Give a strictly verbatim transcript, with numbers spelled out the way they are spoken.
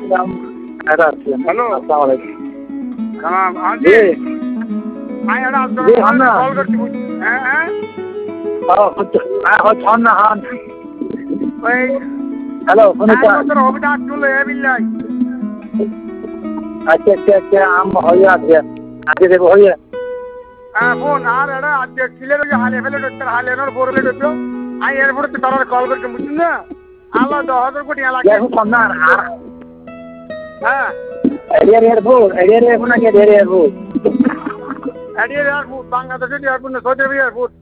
hello अस्सलाम वालेकुम सलाम हाँ जी मैं अड़ा जी हम ना कॉल करती हूँ हैं हैं हाँ कुछ हाँ हो छान ना हाँ भाई हेलो सुनो এক क्या বছর হবে না চলে এ বিল্লাই अच्छा अच्छा अच्छा हम हो गया गया आगे देखो हो गया হ্যাঁ ফোন আর এড়া আজকে কিলের ওই হালে ফেলে ডক্টর হালে নর বোরলে ডক্টর আমি এরপরে তো তারা কল করতে বুঝছেন না আল্লাহ দশ হাজার কোটি লাগে यार वो छान ना হ্যাঁ एरियर एयर वो एरियर एयर ना क्या एरियर एयर वो এডিয়ার এয়ারপোর্ট বাংলাদেশের এয়ারপোর্ট না সৌদি আরব এয়ারপোর্ট